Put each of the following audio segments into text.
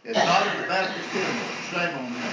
It's not in the Baptist hymnal. Shame on him.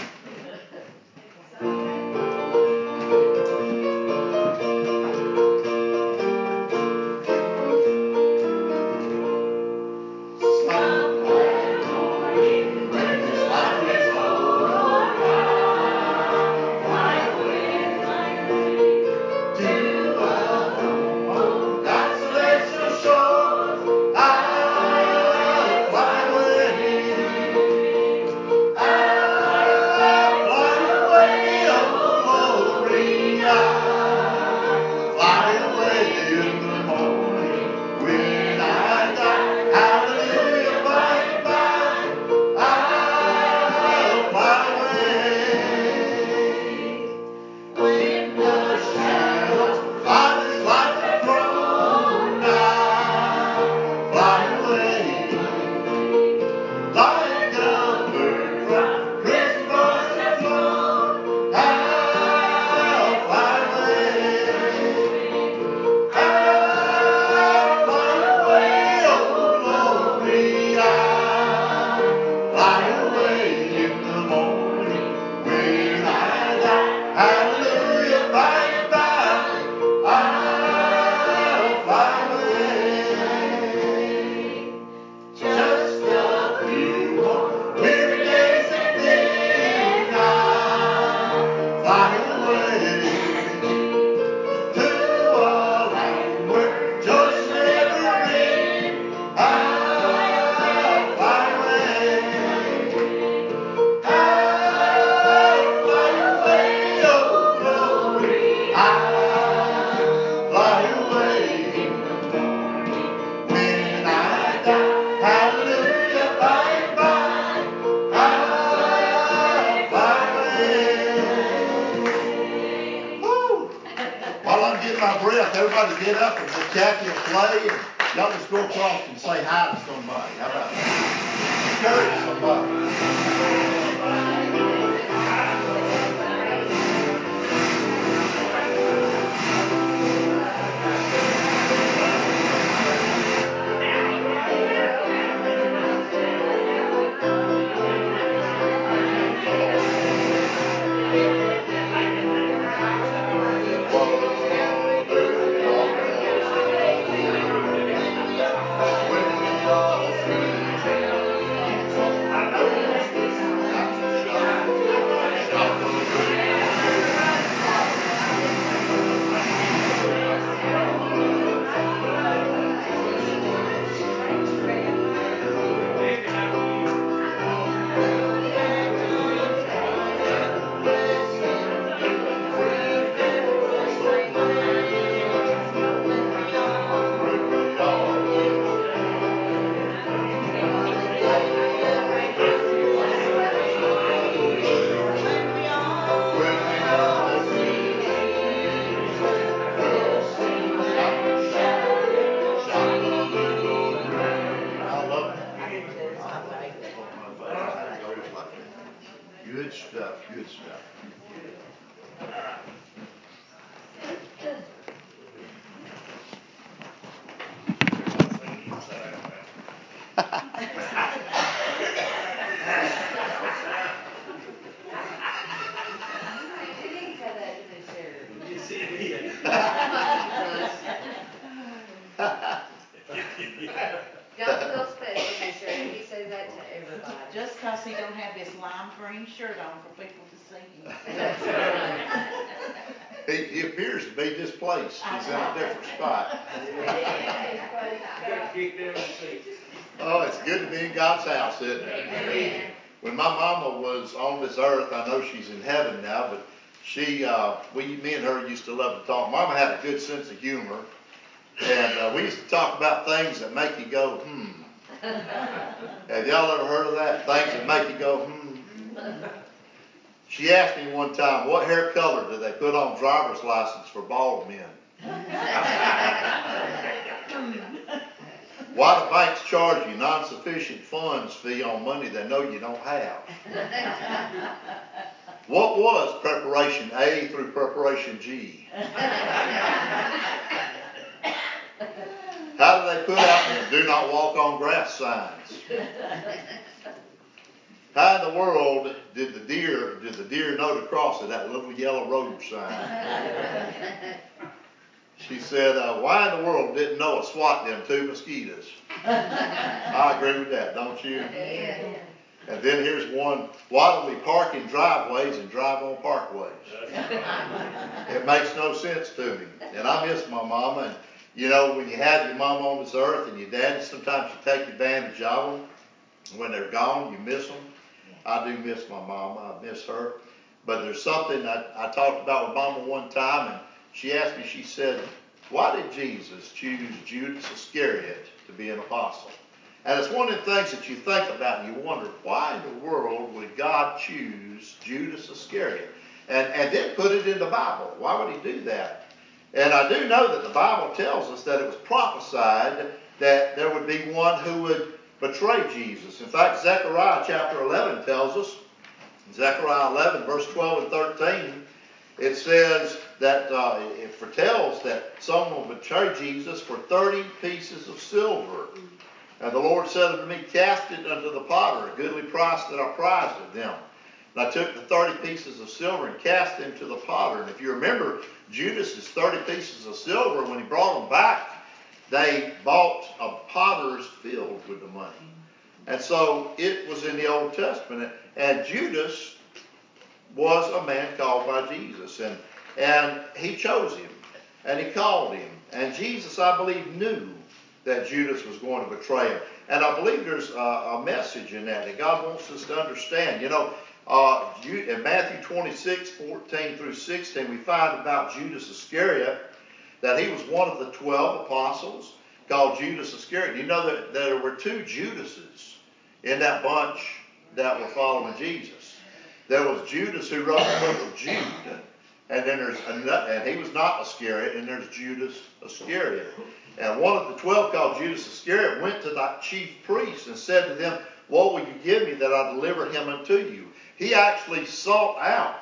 Everybody get up and Miss Kathy will play, and y'all just go across and say hi to somebody. How about that? Encourage Good stuff. Good stuff. Don't feel special, Miss Shirley. He says that to everybody. Just because he don't have this lime green shirt on for people to see him. That's right. He appears to be displaced. He's in a different spot. Oh, it's good to be in God's house, isn't it? Amen. When my mama was on this earth, I know she's in heaven now, but me and her used to love to talk. Mama had a good sense of humor, and we used to talk about things that make you go, Have y'all ever heard of that? Things that make you go, She asked me one time, what hair color do they put on driver's license for bald men? Why do banks charge you non-sufficient funds fee on money they know you don't have? What was preparation A through preparation G? How do they put out do not walk on grass signs? how in the world did the deer know to cross it, that little yellow road sign? She said, why in the world didn't Noah swat them 2 mosquitoes? I agree with that, don't you? Yeah. And then here's one, why do we park in driveways and drive on parkways? It makes no sense to me. And I miss my mama. And you know, when you have your mama on this earth and your daddy, sometimes you take advantage of them. When they're gone, you miss them. I do miss my mama. I miss her. But there's something I talked about with mama one time, and she asked me, she said, why did Jesus choose Judas Iscariot to be an apostle? And it's one of the things that you think about and you wonder, why in the world would God choose Judas Iscariot? And then put it in the Bible. Why would he do that? And I do know that the Bible tells us that it was prophesied that there would be one who would betray Jesus. In fact, Zechariah chapter 11 tells us, Zechariah 11 verse 12 and 13, it says that it foretells that someone would betray Jesus for 30 pieces of silver. And the Lord said unto me, cast it unto the potter, a goodly price that I prized of them. And I took the 30 pieces of silver and cast them to the potter. And if you remember Judas's 30 pieces of silver, when he brought them back, they bought a potter's field with the money. And so it was in the Old Testament. And Judas was a man called by Jesus. And he chose him. And he called him. And Jesus, I believe, knew that Judas was going to betray him. And I believe there's a message in that God wants us to understand. You know, in Matthew 26, 14 through 16, we find about Judas Iscariot that he was one of the 12 apostles called Judas Iscariot. You know that there were 2 Judases in that bunch that were following Jesus. There was Judas who wrote the book of Jude, and then and he was not Iscariot, and there's Judas Iscariot. And one of the 12 called Judas Iscariot went to the chief priests and said to them, what will you give me that I deliver him unto you? He actually sought out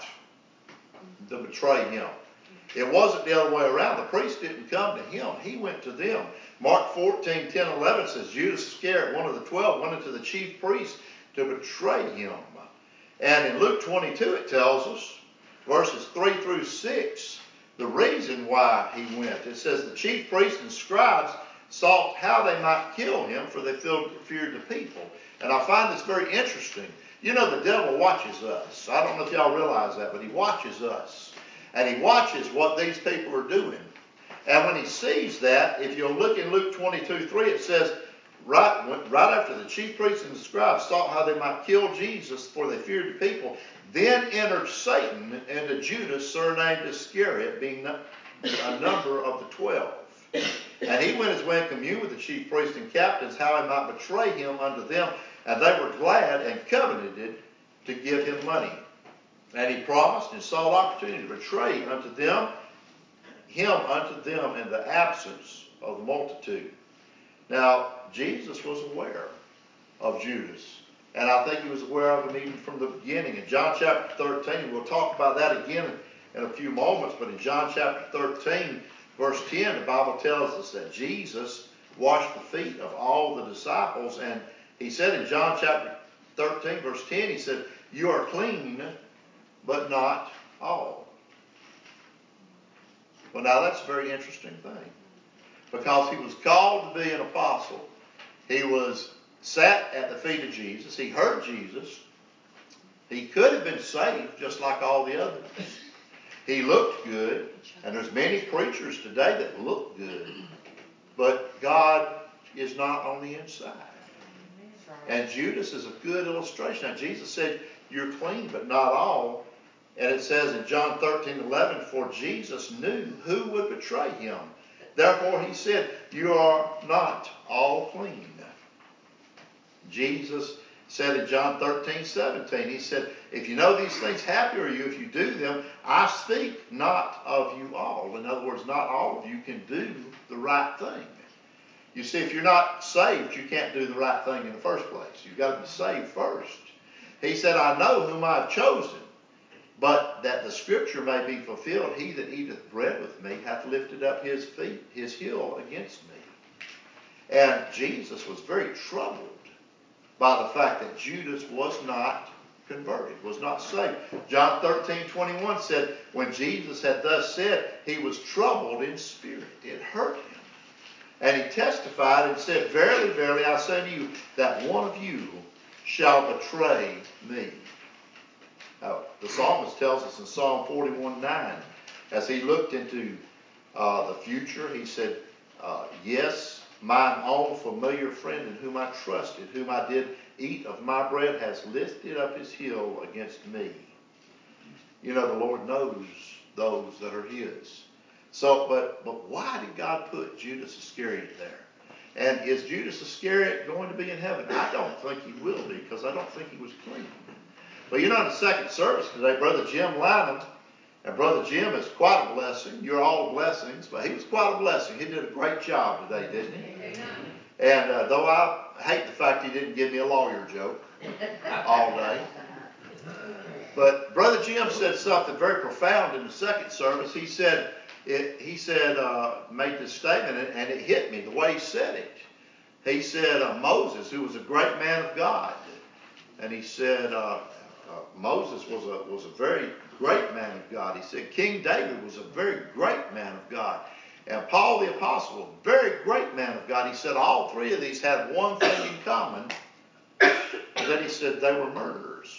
to betray him. It wasn't the other way around. The priest didn't come to him. He went to them. Mark 14, 10, 11 says, Judas Iscariot, one of the 12, went into the chief priest to betray him. And in Luke 22 it tells us, verses 3 through 6, the reason why he went. It says, the chief priests and scribes sought how they might kill him, for they feared the people. And I find this very interesting. You know, the devil watches us. I don't know if y'all realize that, but he watches us. And he watches what these people are doing. And when he sees that, if you'll look in Luke 22, 3, it says, right after the chief priests and the scribes sought how they might kill Jesus, for they feared the people, then entered Satan into Judas, surnamed Iscariot, being a number of the 12. And he went his way and communed with the chief priests and captains, how he might betray him unto them. And they were glad and covenanted to give him money. And he promised and sought opportunity to betray him unto them in the absence of the multitude. Now, Jesus was aware of Judas. And I think he was aware of him even from the beginning. In John chapter 13, we'll talk about that again in a few moments, but in John chapter 13, verse 10, the Bible tells us that Jesus washed the feet of all the disciples. And he said in John chapter 13, verse 10, he said, you are clean, but not all. Well, now that's a very interesting thing. Because he was called to be an apostle. He was sat at the feet of Jesus. He heard Jesus. He could have been saved just like all the others. He looked good. And there's many preachers today that look good. But God is not on the inside. And Judas is a good illustration. Now, Jesus said, you're clean, but not all. And it says in John 13:11, for Jesus knew who would betray him. Therefore he said, you are not all clean. Jesus said in John 13:17, he said, if you know these things, happy are you if you do them. I speak not of you all. In other words, not all of you can do the right thing. You see, if you're not saved, you can't do the right thing in the first place. You've got to be saved first. He said, I know whom I have chosen, but that the scripture may be fulfilled, he that eateth bread with me hath lifted up his feet, his heel against me. And Jesus was very troubled by the fact that Judas was not converted, was not saved. John 13:21 said, when Jesus had thus said, he was troubled in spirit. It hurt him. And he testified and said, verily, verily, I say to you, that one of you shall betray me. The psalmist tells us in Psalm 41:9, as he looked into the future, he said, yes, mine own familiar friend in whom I trusted, whom I did eat of my bread, has lifted up his heel against me. You know, the Lord knows those that are his. So, but why did God put Judas Iscariot there? And is Judas Iscariot going to be in heaven? I don't think he will be, because I don't think he was clean. But you know, in the second service today, Brother Jim Lanham, and Brother Jim is quite a blessing. You're all blessings, but he was quite a blessing. He did a great job today, didn't he? And though I hate the fact he didn't give me a lawyer joke all day. But Brother Jim said something very profound in the second service. He said, made this statement, and it hit me the way he said it. He said, Moses, who was a great man of God, and he said, Moses was a very great man of God. He said King David was a very great man of God. And Paul the Apostle, a very great man of God. He said all three of these had one thing in common. And then he said they were murderers.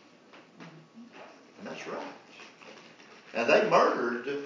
And that's right. And they murdered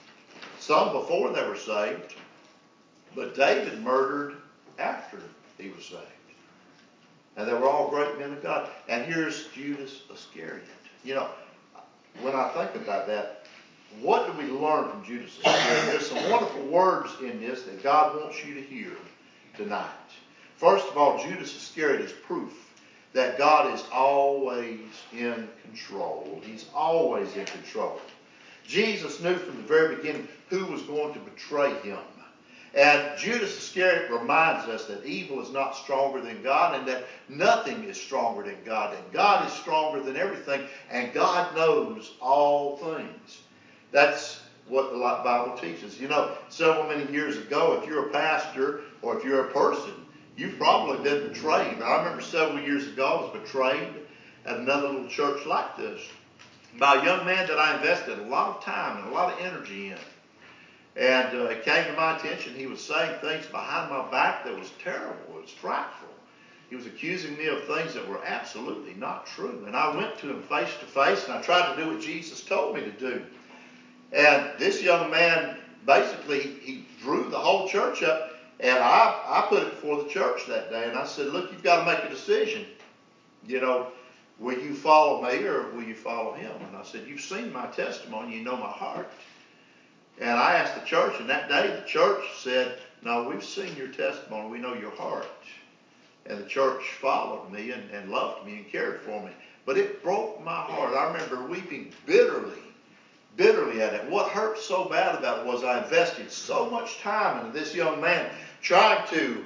some before they were saved. But David murdered after he was saved. And they were all great men of God. And here's Judas Iscariot. You know, when I think about that, what do we learn from Judas Iscariot? There's some wonderful words in this that God wants you to hear tonight. First of all, Judas Iscariot is proof that God is always in control. He's always in control. Jesus knew from the very beginning who was going to betray him. And Judas Iscariot reminds us that evil is not stronger than God, and that nothing is stronger than God, and God is stronger than everything, and God knows all things. That's what the Bible teaches. You know, several many years ago, if you're a pastor or if you're a person, you've probably been betrayed. I remember several years ago I was betrayed at another little church like this by a young man that I invested a lot of time and a lot of energy in. And it came to my attention he was saying things behind my back that was terrible. It was frightful. He was accusing me of things that were absolutely not true. And I went to him face to face, and I tried to do what Jesus told me to do. And this young man, basically, he drew the whole church up, and I put it before the church that day, and I said, look, you've got to make a decision. You know, will you follow me or will you follow him? And I said, you've seen my testimony, you know my heart. And I asked the church, and that day the church said, no, we've seen your testimony, we know your heart. And the church followed me and loved me and cared for me. But it broke my heart. I remember weeping bitterly at it. What hurt so bad about it was I invested so much time into this young man, trying to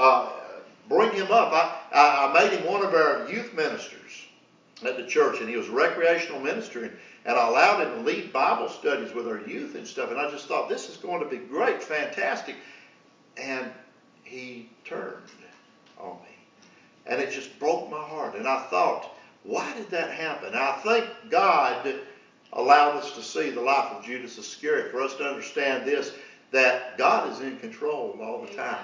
bring him up. I made him one of our youth ministers at the church, and he was a recreational minister, and I allowed him to lead Bible studies with our youth and stuff, and I just thought, this is going to be great, fantastic. And he turned on me, and it just broke my heart. And I thought, why did that happen? I think God allowed us to see the life of Judas Iscariot for us to understand this, that God is in control all the time.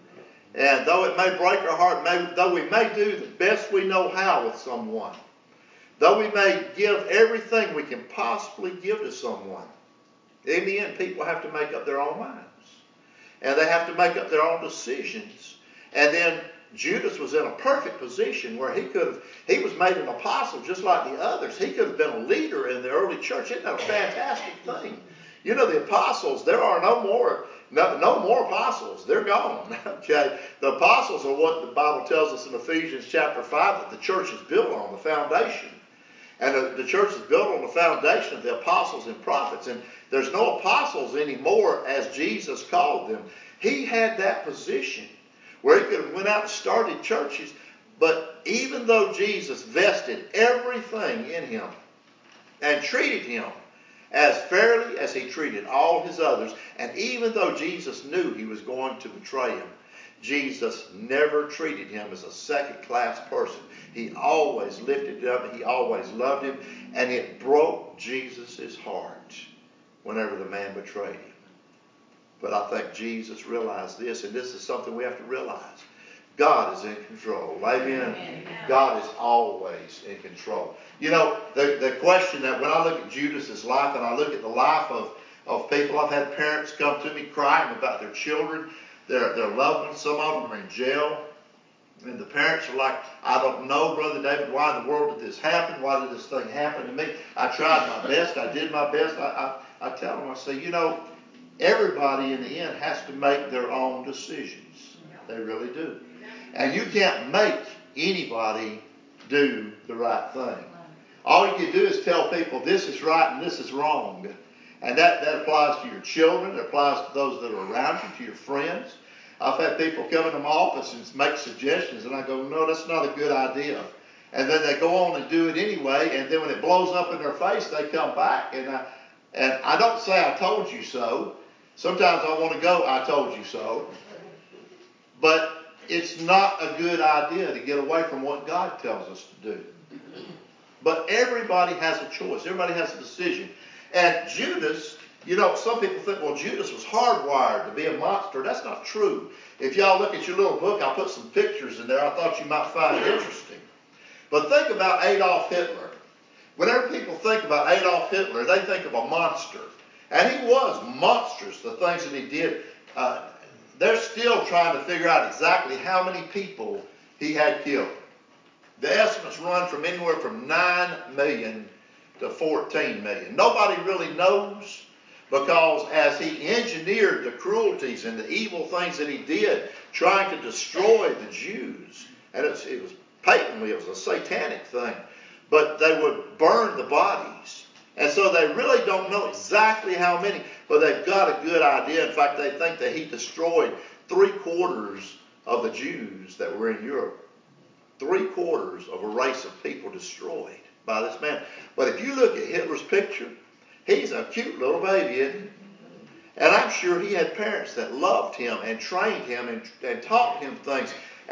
And though it may break our heart, though we may do the best we know how with someone, though we may give everything we can possibly give to someone, in the end, people have to make up their own minds. And they have to make up their own decisions. And then Judas was in a perfect position where he was made an apostle just like the others. He could have been a leader in the early church. Isn't that a fantastic thing? You know, the apostles, there are no more apostles. They're gone. Okay. The apostles are what the Bible tells us in Ephesians chapter 5 that the church is built on, the foundation. And the church is built on the foundation of the apostles and prophets. And there's no apostles anymore as Jesus called them. He had that position where he could have went out and started churches. But even though Jesus vested everything in him and treated him as fairly as he treated all his others, and even though Jesus knew he was going to betray him, Jesus never treated him as a second-class person. He always lifted him up. He always loved him. And it broke Jesus' heart whenever the man betrayed him. But I think Jesus realized this, and this is something we have to realize. God is in control. Amen. God is always in control. You know, the question that when I look at Judas's life and I look at the life of people, I've had parents come to me crying about their children, their loved ones. Some of them are in jail. And the parents are like, I don't know, Brother David, why in the world did this happen? Why did this thing happen to me? I tried my best. I did my best. I tell them, I say, you know, everybody in the end has to make their own decisions. They really do. And you can't make anybody do the right thing. All you can do is tell people this is right and this is wrong. And that applies to your children. It applies to those that are around you, to your friends. I've had people come into my office and make suggestions, and I go, no, that's not a good idea. And then they go on and do it anyway, and then when it blows up in their face, they come back. And I don't say I told you so. Sometimes I want to go, I told you so. But it's not a good idea to get away from what God tells us to do. But everybody has a choice. Everybody has a decision. And Judas, you know, some people think, well, Judas was hardwired to be a monster. That's not true. If y'all look at your little book, I put some pictures in there I thought you might find interesting. But think about Adolf Hitler. Whenever people think about Adolf Hitler, they think of a monster. And he was monstrous, the things that he did. They're still trying to figure out exactly how many people he had killed. The estimates run from anywhere from 9 million to 14 million. Nobody really knows, because as he engineered the cruelties and the evil things that he did, trying to destroy the Jews, and it was patently, it was a satanic thing, but they would burn the bodies. And so they really don't know exactly how many, but they've got a good idea. In fact, they think that he destroyed 3/4 of the Jews that were in Europe. 3/4 of a race of people destroyed by this man. But if you look at Hitler's picture, he's a cute little baby, isn't he? And I'm sure he had parents that loved him and trained him and taught him things.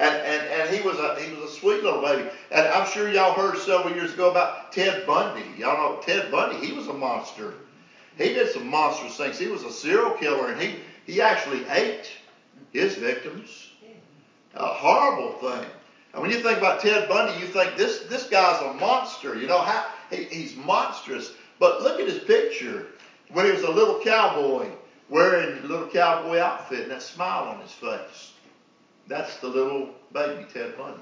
And he was a sweet little baby. And I'm sure y'all heard several years ago about Ted Bundy. Y'all know Ted Bundy, he was a monster. He did some monstrous things. He was a serial killer, and he actually ate his victims. A horrible thing. And when you think about Ted Bundy, you think this guy's a monster. You know, how he's monstrous. But look at his picture when he was a little cowboy, wearing a little cowboy outfit and that smile on his face. That's the little baby Ted Bundy.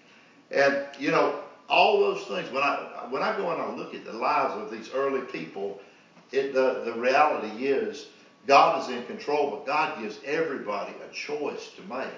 And, you know, all those things, when I go and I look at the lives of these early people, the reality is God is in control, but God gives everybody a choice to make.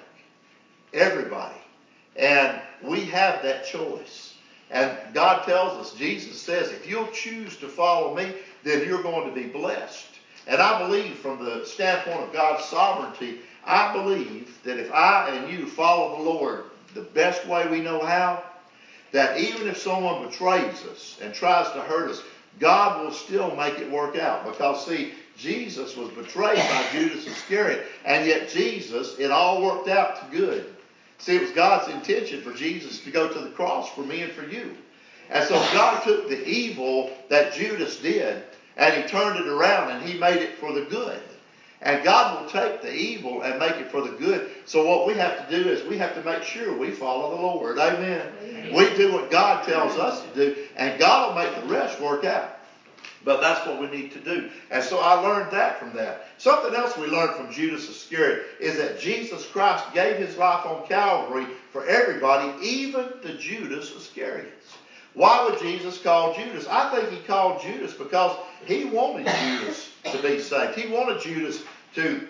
Everybody. And we have that choice. And God tells us, Jesus says, if you'll choose to follow me, then you're going to be blessed. And I believe from the standpoint of God's sovereignty, I believe that if I and you follow the Lord the best way we know how, that even if someone betrays us and tries to hurt us, God will still make it work out. Because, see, Jesus was betrayed by Judas Iscariot, and yet Jesus, it all worked out to good. See, it was God's intention for Jesus to go to the cross for me and for you. And so God took the evil that Judas did, and he turned it around, and he made it for the good. And God will take the evil and make it for the good. So what we have to do is we have to make sure we follow the Lord. Amen. We do what God tells us to do, and God will make the rest work out. But that's what we need to do. And so I learned that from that. Something else we learned from Judas Iscariot is that Jesus Christ gave his life on Calvary for everybody, even the Judas Iscariots. Why would Jesus call Judas? I think he called Judas because he wanted Judas to be saved. He wanted Judas to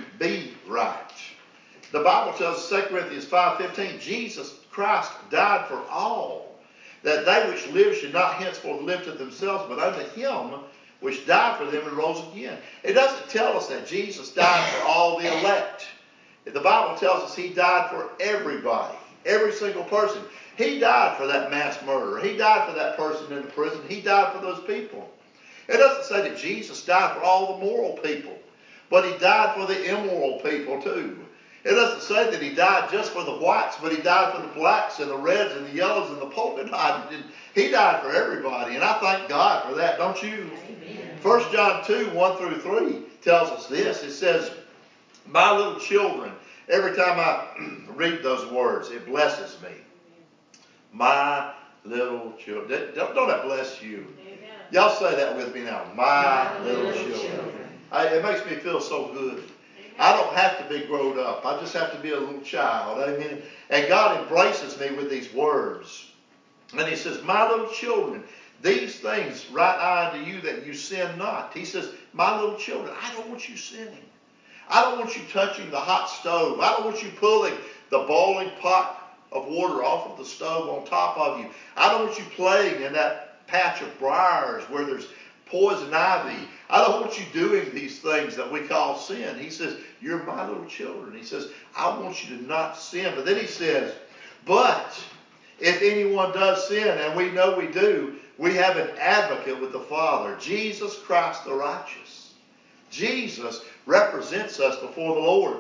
be right. The Bible tells us, 2 Corinthians 5:15, Jesus Christ died for all, that they which live should not henceforth live to themselves, but unto him which died for them and rose again. It doesn't tell us that Jesus died for all the elect. The Bible tells us he died for everybody, every single person. He died for that mass murderer. He died for that person in the prison. He died for those people. It doesn't say that Jesus died for all the moral people, but he died for the immoral people too. It doesn't say that he died just for the whites, but he died for the blacks and the reds and the yellows and the polka dot. He died for everybody, and I thank God for that, don't you? Amen. 1 John 2, 1 through 3 tells us this. It says, my little children, every time I read those words, it blesses me. My little children. Don't that bless you? Amen. Y'all say that with me now. My little children. It makes me feel so good. I don't have to be grown up. I just have to be a little child. Amen. And God embraces me with these words. And he says, my little children, these things write I unto you that you sin not. He says, my little children, I don't want you sinning. I don't want you touching the hot stove. I don't want you pulling the boiling pot of water off of the stove on top of you. I don't want you playing in that patch of briars where there's poison ivy. I don't want you doing these things that we call sin. He says, you're my little children. He says, I want you to not sin. But then he says, but if anyone does sin, and we know we do, we have an advocate with the Father, Jesus Christ the righteous. Jesus represents us before the Lord.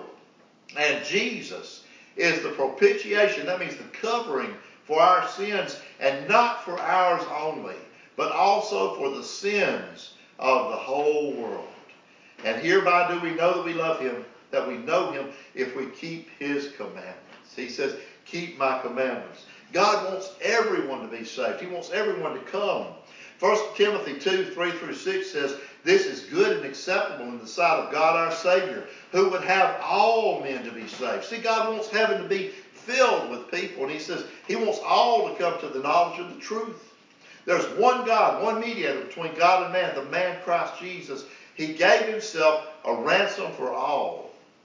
And Jesus is the propitiation. That means the covering for our sins, and not for ours only, but also for the sins of the whole world. And hereby do we know that we love him, that we know him, if we keep his commandments. He says, keep my commandments. God wants everyone to be saved. He wants everyone to come. 1 Timothy 2, 3 through 6 says, this is good and acceptable in the sight of God our Savior, who would have all men to be saved. See, God wants heaven to be filled with people. And he says he wants all to come to the knowledge of the truth. There's one God, one mediator between God and man, the man Christ Jesus. He gave himself a ransom for all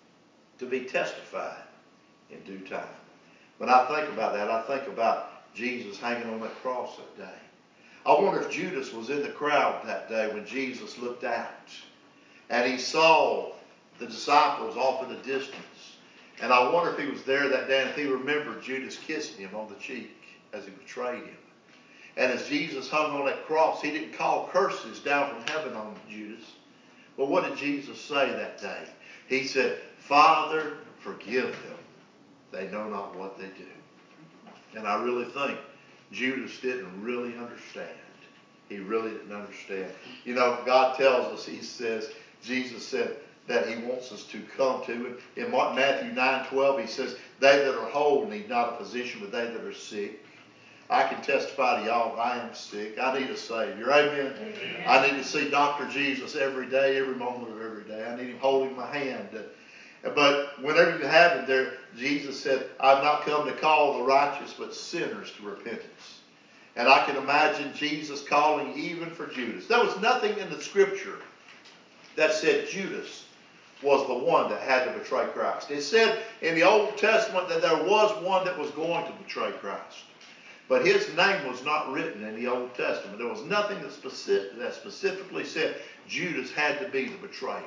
to be testified in due time. When I think about that, I think about Jesus hanging on that cross that day. I wonder if Judas was in the crowd that day when Jesus looked out and he saw the disciples off in the distance. And I wonder if he was there that day and if he remembered Judas kissing him on the cheek as he betrayed him. And as Jesus hung on that cross, he didn't call curses down from heaven on Judas. But what did Jesus say that day? He said, Father, forgive them. They know not what they do. And I really think Judas didn't really understand. He really didn't understand. You know, God tells us, he says, Jesus said that he wants us to come to him. In Matthew 9:12, he says, they that are whole need not a physician, but they that are sick. I can testify to y'all, I am sick. I need a Savior. Amen. Amen. I need to see Dr. Jesus every day, every moment of every day. I need him holding my hand. But whenever you have him there, Jesus said, I've not come to call the righteous, but sinners to repentance. And I can imagine Jesus calling even for Judas. There was nothing in the scripture that said Judas was the one that had to betray Christ. It said in the Old Testament that there was one that was going to betray Christ. But his name was not written in the Old Testament. There was nothing that specifically said Judas had to be the betrayer.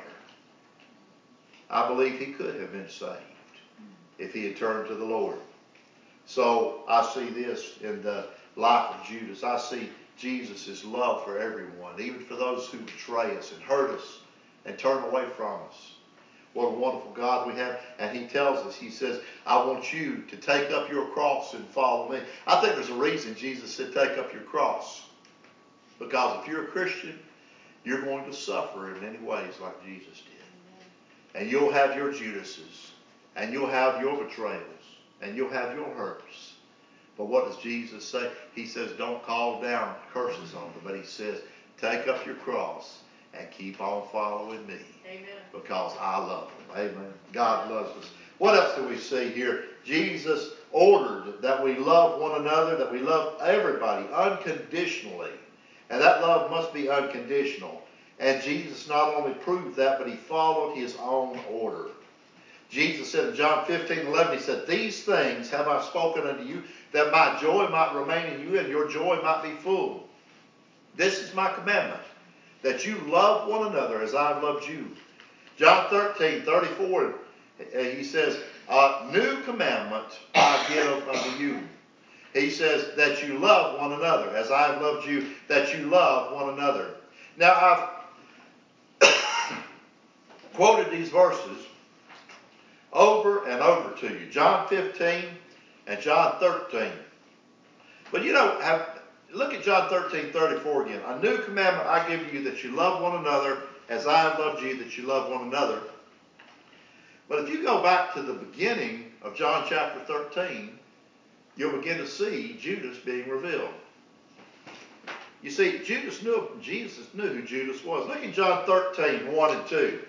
I believe he could have been saved if he had turned to the Lord. So I see this in the life of Judas. I see Jesus' love for everyone, even for those who betray us and hurt us and turn away from us. What a wonderful God we have. And he tells us, he says, I want you to take up your cross and follow me. I think there's a reason Jesus said take up your cross. Because if you're a Christian, you're going to suffer in many ways like Jesus did. And you'll have your Judases, and you'll have your betrayals, and you'll have your hurts. But what does Jesus say? He says, don't call down curses on them, but he says, take up your cross and keep on following me. Amen. Because I love them. Amen. God loves us. What else do we see here? Jesus ordered that we love one another, that we love everybody unconditionally. And that love must be unconditional. And Jesus not only proved that, but he followed his own order. Jesus said in John 15:11, he said, these things have I spoken unto you, that my joy might remain in you, and your joy might be full. This is my commandment, that you love one another as I have loved you. John 13:34, he says, new commandment I give unto you. He says that you love one another as I have loved you, that you love one another. Now I've quoted these verses over and over to you. John 15 and John 13. But look at John 13:34 again. A new commandment I give you, that you love one another as I have loved you, that you love one another. But if you go back to the beginning of John chapter 13, you'll begin to see Judas being revealed. You see, Jesus knew who Judas was. Look at John 13:1 and 2.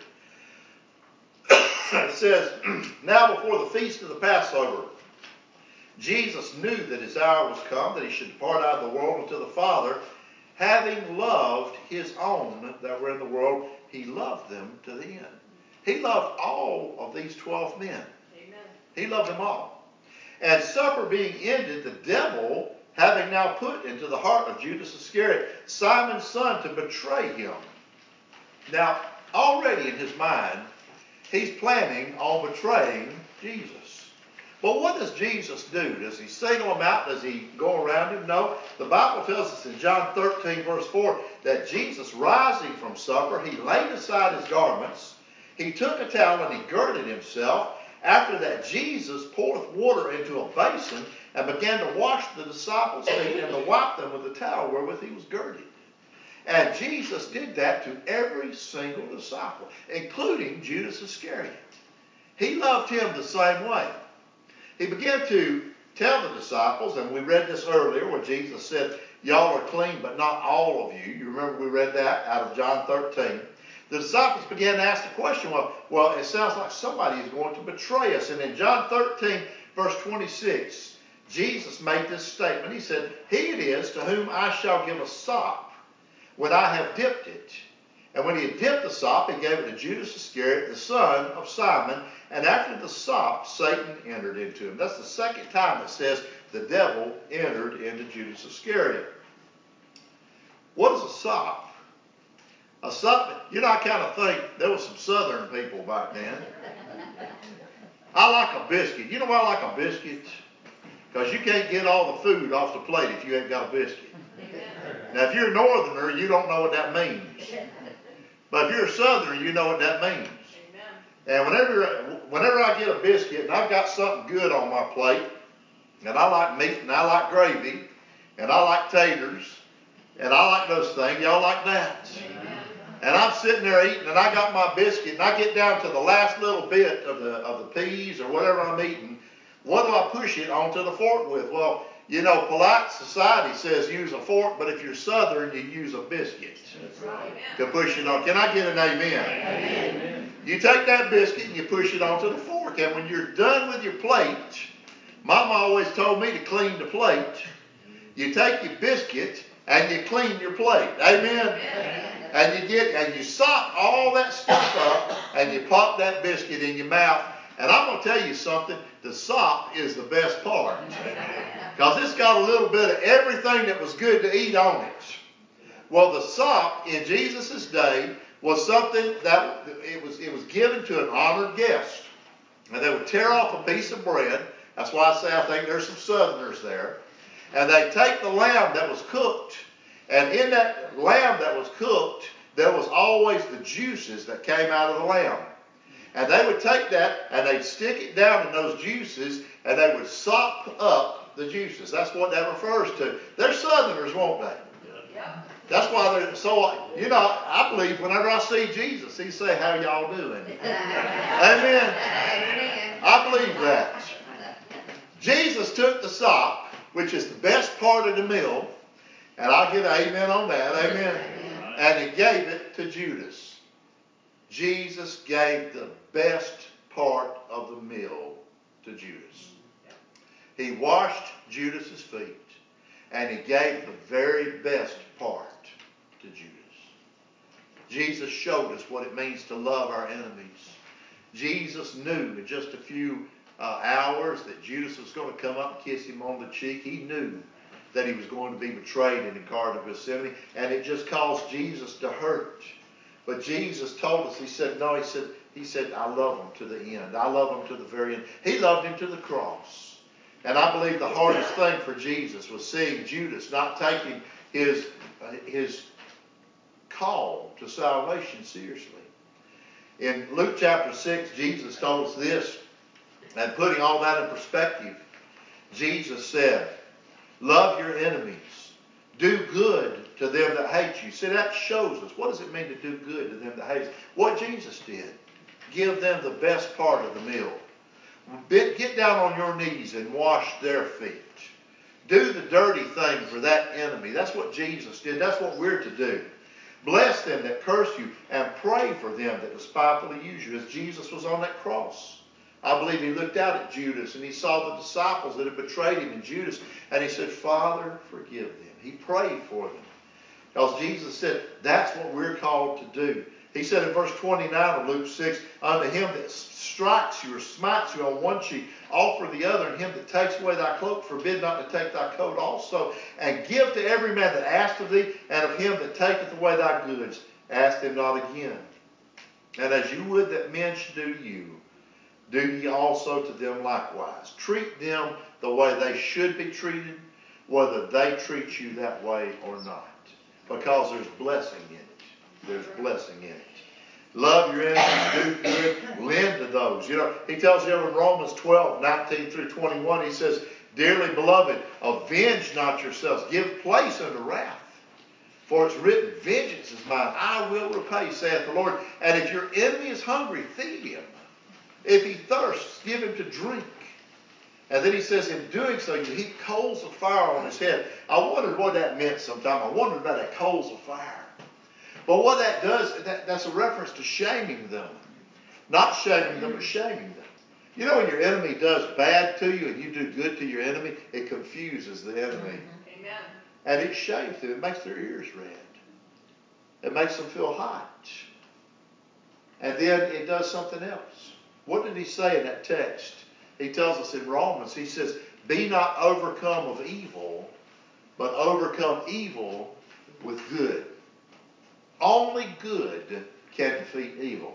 It says, now before the feast of the Passover, Jesus knew that his hour was come, that he should depart out of the world unto the Father. Having loved his own that were in the world, he loved them to the end. He loved all of these 12 men. Amen. He loved them all. And supper being ended, the devil, having now put into the heart of Judas Iscariot, Simon's son, to betray him. Now, already in his mind, he's planning on betraying Jesus. But what does Jesus do? Does he single him out? Does he go around him? No. The Bible tells us in John 13, verse 4, that Jesus, rising from supper, he laid aside his garments, he took a towel and he girded himself. After that, Jesus poureth water into a basin and began to wash the disciples' feet and to wipe them with the towel wherewith he was girded. And Jesus did that to every single disciple, including Judas Iscariot. He loved him the same way. He began to tell the disciples, and we read this earlier where Jesus said, y'all are clean, but not all of you. You remember we read that out of John 13. The disciples began to ask the question, well, it sounds like somebody is going to betray us. And in John 13, verse 26, Jesus made this statement. He said, he it is to whom I shall give a sop when I have dipped it. And when he had dipped the sop, he gave it to Judas Iscariot, the son of Simon. And after the sop, Satan entered into him. That's the second time it says the devil entered into Judas Iscariot. What is a sop? A sop, I kind of think there was some southern people back then. I like a biscuit. You know why I like a biscuit? Because you can't get all the food off the plate if you ain't got a biscuit. Now, if you're a northerner, you don't know what that means. But if you're a southerner, you know what that means. And whenever I get a biscuit and I've got something good on my plate, and I like meat and I like gravy, and I like taters, and I like those things, y'all like that? And I'm sitting there eating, and I got my biscuit, and I get down to the last little bit of the peas or whatever I'm eating. What do I push it onto the fork with? Well, polite society says use a fork, but if you're southern, you use a biscuit to push it on. Can I get an amen? Amen. You take that biscuit and you push it onto the fork, and when you're done with your plate, Mama always told me to clean the plate. You take your biscuit and you clean your plate. Amen. And you sop all that stuff up and you pop that biscuit in your mouth. And I'm going to tell you something, the sop is the best part. Because it's got a little bit of everything that was good to eat on it. Well, the sop in Jesus' day was something that it was given to an honored guest. And they would tear off a piece of bread. That's why I say I think there's some southerners there. And they take the lamb that was cooked. And in that lamb that was cooked, there was always the juices that came out of the lamb. And they would take that and they'd stick it down in those juices and they would sop up the juices. That's what that refers to. They're southerners, won't they? Yep. That's why they're so, I believe whenever I see Jesus, he say, how y'all doing? Amen. Amen. I believe that. Jesus took the sop, which is the best part of the meal, and I'll get an amen on that, amen. And he gave it to Judas. Jesus gave the best part of the meal to Judas. He washed Judas's feet, and he gave the very best part to Judas. Jesus showed us what it means to love our enemies. Jesus knew in just a few hours that Judas was going to come up and kiss him on the cheek. He knew that he was going to be betrayed in the Garden of Gethsemane, and it just caused Jesus to hurt. But Jesus told us, he said, I love him to the end. I love him to the very end. He loved him to the cross. And I believe the hardest thing for Jesus was seeing Judas not taking his call to salvation seriously. In Luke chapter 6, Jesus told us this. And putting all that in perspective, Jesus said, love your enemies. Do good to them that hate you. See, that shows us. What does it mean to do good to them that hate us? What Jesus did. Give them the best part of the meal. Get down on your knees and wash their feet. Do the dirty thing for that enemy. That's what Jesus did. That's what we're to do. Bless them that curse you and pray for them that despitefully use you. As Jesus was on that cross, I believe he looked out at Judas and he saw the disciples that had betrayed him and Judas, and he said, Father, forgive them. He prayed for them. Because Jesus said that's what we're called to do. He said in verse 29 of Luke 6, unto him that strikes you or smites you on one cheek, offer the other, and him that takes away thy cloak, forbid not to take thy coat also. And give to every man that asked of thee, and of him that taketh away thy goods, ask them not again. And as you would that men should do to you, do ye also to them likewise. Treat them the way they should be treated, whether they treat you that way or not. Because there's blessing in it. There's blessing in it. Love your enemies, do good, lend to those. You know, he tells you over in Romans 12, 19 through 21, he says, dearly beloved, avenge not yourselves, give place unto wrath. For it's written, vengeance is mine, I will repay, saith the Lord. And if your enemy is hungry, feed him. If he thirsts, give him to drink. And then he says, in doing so, you heap coals of fire on his head. I wondered what that meant sometime. I wondered about that coals of fire. But what that does, that's a reference to shaming them. Not shaming them, but shaming them. You know when your enemy does bad to you and you do good to your enemy, it confuses the enemy. Amen. And it shames them. It makes their ears red. It makes them feel hot. And then it does something else. What did he say in that text? He tells us in Romans, he says, be not overcome of evil, but overcome evil with good. Only good can defeat evil.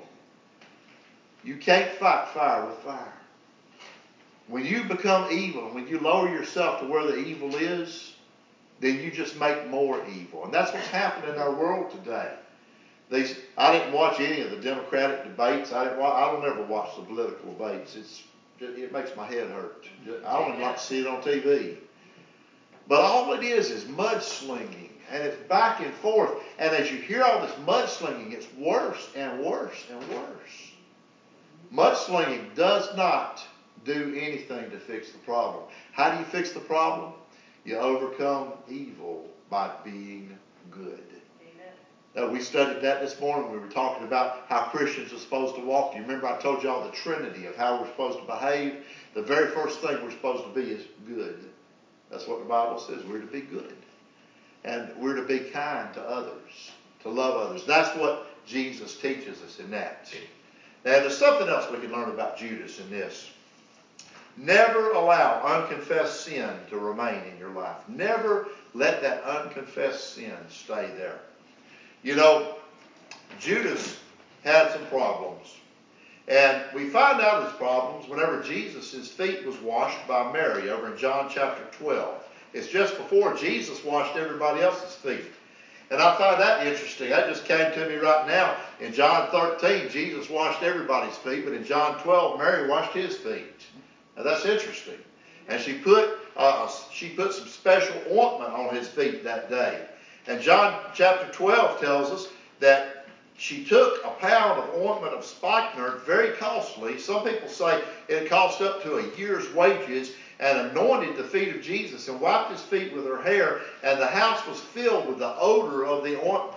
You can't fight fire with fire. When you become evil, when you lower yourself to where the evil is, then you just make more evil. And that's what's happening in our world today. I didn't watch any of the Democratic debates. I don't ever watch the political debates. It makes my head hurt. I don't even like to see it on TV. But all it is mudslinging, and it's back and forth. And as you hear all this mudslinging, it's worse and worse and worse. Mudslinging does not do anything to fix the problem. How do you fix the problem? You overcome evil by being good. We studied that this morning. We were talking about how Christians are supposed to walk. Do you remember I told you all the trinity of how we're supposed to behave? The very first thing we're supposed to be is good. That's what the Bible says. We're to be good. And we're to be kind to others, to love others. That's what Jesus teaches us in that. Now, there's something else we can learn about Judas in this. Never allow unconfessed sin to remain in your life. Never let that unconfessed sin stay there. You know, Judas had some problems. And we find out his problems whenever Jesus' feet was washed by Mary over in John chapter 12. It's just before Jesus washed everybody else's feet. And I find that interesting. That just came to me right now. In John 13, Jesus washed everybody's feet, but in John 12, Mary washed his feet. Now that's interesting. And she put some special ointment on his feet that day. And John chapter 12 tells us that she took a pound of ointment of spikenard, very costly. Some people say it cost up to a year's wages, and anointed the feet of Jesus and wiped his feet with her hair, and the house was filled with the odor of the ointment.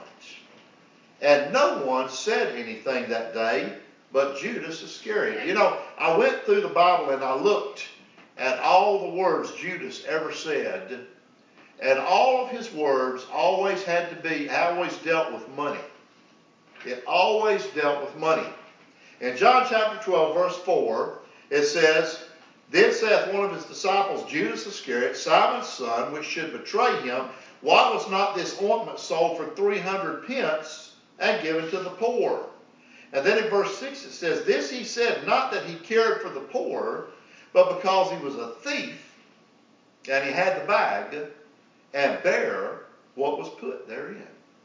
And no one said anything that day but Judas Iscariot. You know, I went through the Bible and I looked at all the words Judas ever said, and all of his words always dealt with money. It always dealt with money. In John chapter 12, verse 4, it says, then saith one of his disciples, Judas Iscariot, Simon's son, which should betray him, why was not this ointment sold for 300 pence and given to the poor? And then in verse 6 it says, this he said, not that he cared for the poor, but because he was a thief, and he had the bag, and bare what was put therein.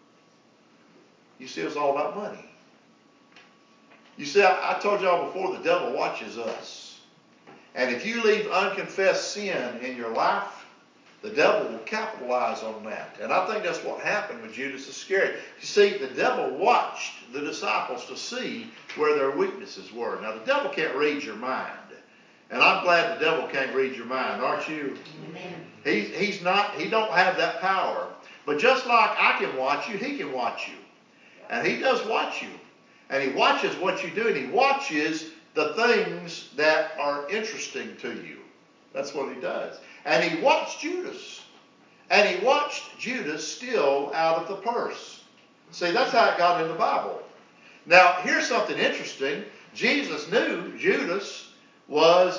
You see, it was all about money. You see, I told y'all before, the devil watches us. And if you leave unconfessed sin in your life, the devil will capitalize on that. And I think that's what happened with Judas Iscariot. You see, the devil watched the disciples to see where their weaknesses were. Now, the devil can't read your mind. And I'm glad the devil can't read your mind, aren't you? Amen. He don't have that power. But just like I can watch you, he can watch you. And he does watch you. And he watches what you do, and he watches the things that are interesting to you. That's what he does. And he watched Judas. And he watched Judas steal out of the purse. See, that's how it got in the Bible. Now, here's something interesting. Jesus knew Judas was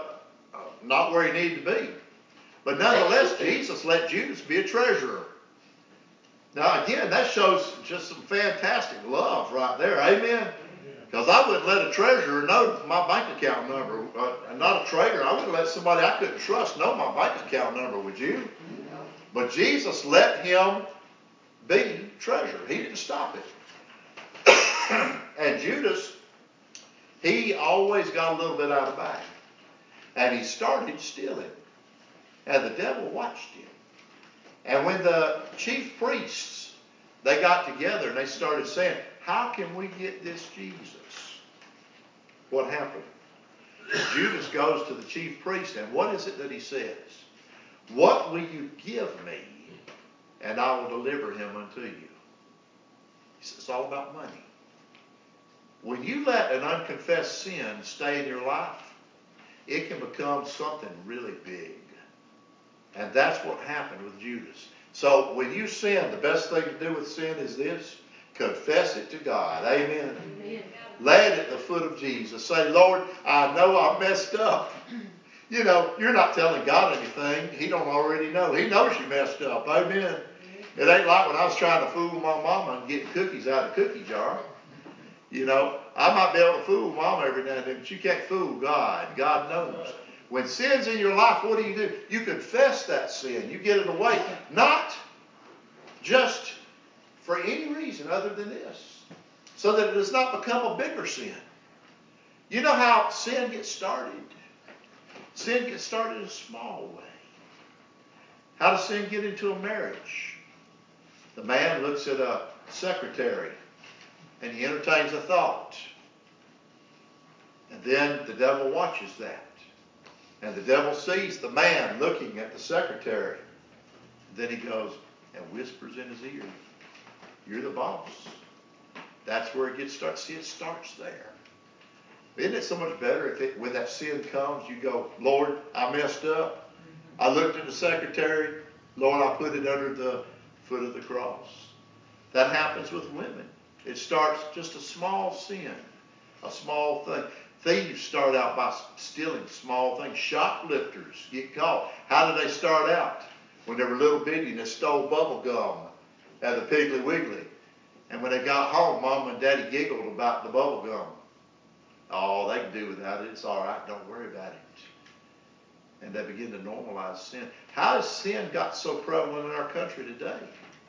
not where he needed to be. But nonetheless, Jesus let Judas be a treasurer. Now, again, that shows just some fantastic love right there. Amen? Because I wouldn't let a treasurer know my bank account number. Not a trader. I wouldn't let somebody I couldn't trust know my bank account number, would you? But Jesus let him be treasurer. He didn't stop it. And Judas, he always got a little bit out of the bag. And he started stealing. And the devil watched him. And when the chief priests, they got together and they started saying, how can we get this Jesus? What happened? Judas goes to the chief priest, and what is it that he says? What will you give me, and I will deliver him unto you? He says, it's all about money. When you let an unconfessed sin stay in your life, it can become something really big. And that's what happened with Judas. So when you sin, the best thing to do with sin is this. Confess it to God. Amen. Amen. Lay it at the foot of Jesus. Say, Lord, I know I messed up. You know, you're not telling God anything. He don't already know. He knows you messed up. Amen. It ain't like when I was trying to fool my mama and getting cookies out of the cookie jar. You know, I might be able to fool mama every now and then, but you can't fool God. God knows. When sin's in your life, what do? You confess that sin. You get it away. Not just for any reason other than this. So that it does not become a bigger sin. You know how sin gets started? Sin gets started in a small way. How does sin get into a marriage? The man looks at a secretary and he entertains a thought. And then the devil watches that. And the devil sees the man looking at the secretary. And then he goes and whispers in his ear, you're the boss. That's where it gets started. See, it starts there. Isn't it so much better if when that sin comes, you go, Lord, I messed up. I looked at the secretary. Lord, I put it under the foot of the cross. That happens with women. It starts just a small sin, a small thing. Thieves start out by stealing small things. Shoplifters get caught. How did they start out? When they were little bitty and they stole bubble gum at the Piggly Wiggly. And when they got home, Mom and Daddy giggled about the bubble gum. Oh, they can do without it. It's all right. Don't worry about it. And they begin to normalize sin. How has sin got so prevalent in our country today?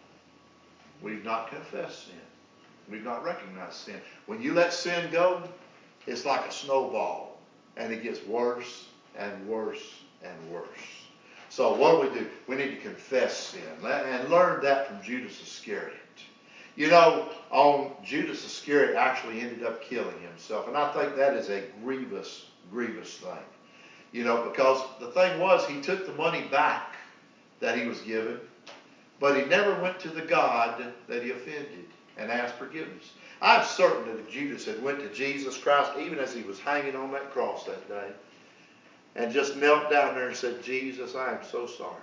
We've not confessed sin. We've not recognized sin. When you let sin go, it's like a snowball. And it gets worse and worse and worse. So what do? We need to confess sin. And learn that from Judas Iscariot. You know, Judas Iscariot actually ended up killing himself. And I think that is a grievous, grievous thing. You know, because the thing was, he took the money back that he was given, but he never went to the God that he offended and asked forgiveness. I'm certain that if Judas had went to Jesus Christ, even as he was hanging on that cross that day, and just knelt down there and said, Jesus, I am so sorry.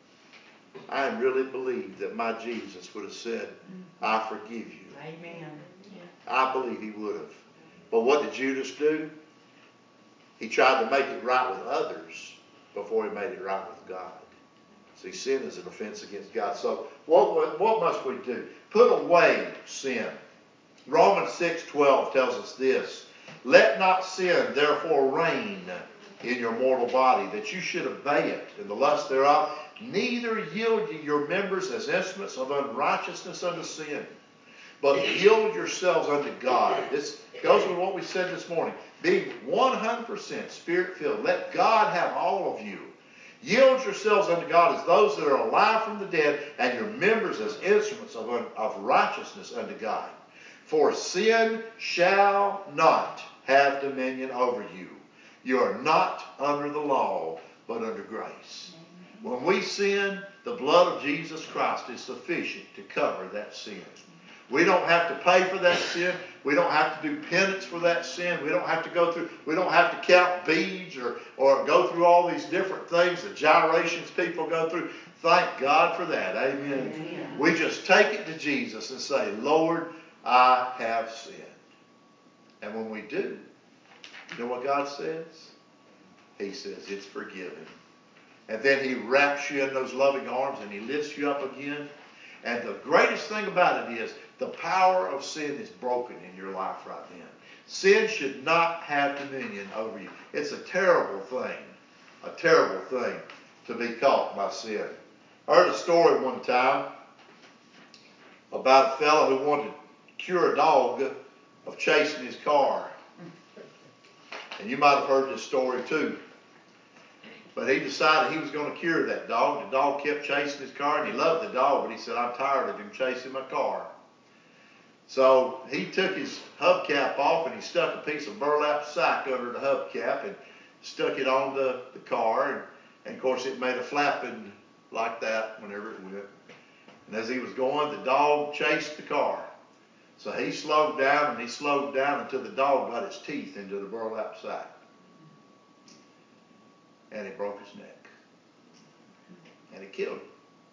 I really believe that my Jesus would have said, I forgive you. Amen. I believe he would have. But what did Judas do? He tried to make it right with others before he made it right with God. See, sin is an offense against God. So what must we do? Put away sin. Romans 6:12 tells us this. Let not sin therefore reign in your mortal body, that you should obey it in the lust thereof. Neither yield ye your members as instruments of unrighteousness unto sin, but yield yourselves unto God. This goes with what we said this morning. Be 100% Spirit-filled. Let God have all of you. Yield yourselves unto God as those that are alive from the dead, and your members as instruments of righteousness unto God. For sin shall not have dominion over you. You are not under the law, but under grace. When we sin, the blood of Jesus Christ is sufficient to cover that sin. We don't have to pay for that sin. We don't have to do penance for that sin. We don't have to count beads or go through all these different things, the gyrations people go through. Thank God for that. Amen. Amen. We just take it to Jesus and say, Lord, I have sinned. And when we do, you know what God says? He says it's forgiven. And then he wraps you in those loving arms and he lifts you up again. And the greatest thing about it is the power of sin is broken in your life right then. Sin should not have dominion over you. It's a terrible thing to be caught by sin. I heard a story one time about a fellow who wanted to cure a dog of chasing his car. And you might have heard this story too. But he decided he was going to cure that dog. The dog kept chasing his car, and he loved the dog, but he said, I'm tired of him chasing my car. So he took his hubcap off, and he stuck a piece of burlap sack under the hubcap and stuck it on the car. And of course, it made a flapping like that whenever it went. And as he was going, the dog chased the car. So he slowed down, and he slowed down until the dog got its teeth into the burlap sack. And he broke his neck. And it killed him.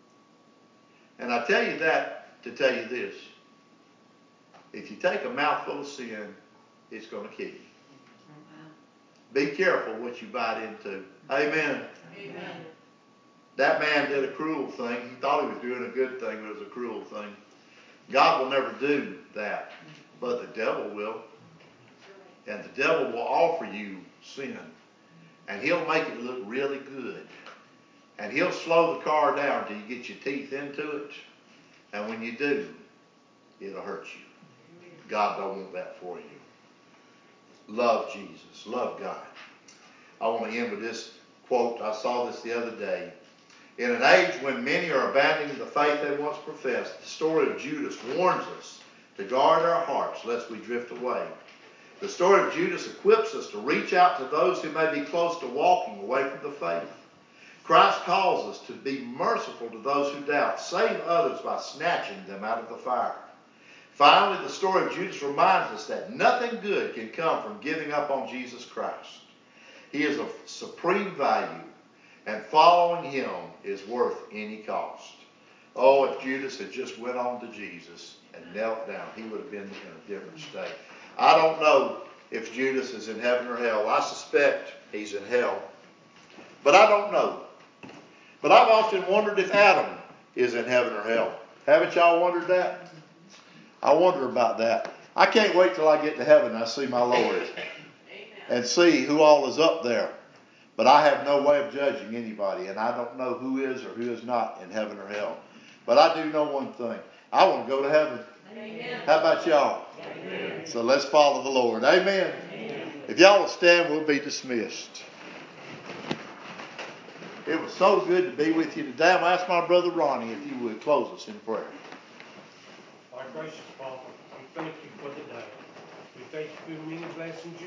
And I tell you that to tell you this. If you take a mouthful of sin, it's going to kill you. Be careful what you bite into. Amen. Amen. That man did a cruel thing. He thought he was doing a good thing, but it was a cruel thing. God will never do that. But the devil will. And the devil will offer you sin. And he'll make it look really good. And he'll slow the car down till you get your teeth into it. And when you do, it'll hurt you. God don't want that for you. Love Jesus. Love God. I want to end with this quote. I saw this the other day. In an age when many are abandoning the faith they once professed, the story of Judas warns us to guard our hearts lest we drift away. The story of Judas equips us to reach out to those who may be close to walking away from the faith. Christ calls us to be merciful to those who doubt, save others by snatching them out of the fire. Finally, the story of Judas reminds us that nothing good can come from giving up on Jesus Christ. He is of supreme value, and following him is worth any cost. Oh, if Judas had just went on to Jesus and knelt down, he would have been in a different state. I don't know if Judas is in heaven or hell. I suspect he's in hell. But I don't know. But I've often wondered if Adam is in heaven or hell. Haven't y'all wondered that? I wonder about that. I can't wait till I get to heaven and I see my Lord and see who all is up there. But I have no way of judging anybody, and I don't know who is or who is not in heaven or hell. But I do know one thing. I want to go to heaven. Amen. How about y'all? Amen. So let's follow the Lord. Amen. Amen. If y'all will stand, we'll be dismissed. It was so good to be with you today. I'm going to ask my brother Ronnie if he would close us in prayer. Our gracious Father, we thank you for the day. We thank you for the many blessings you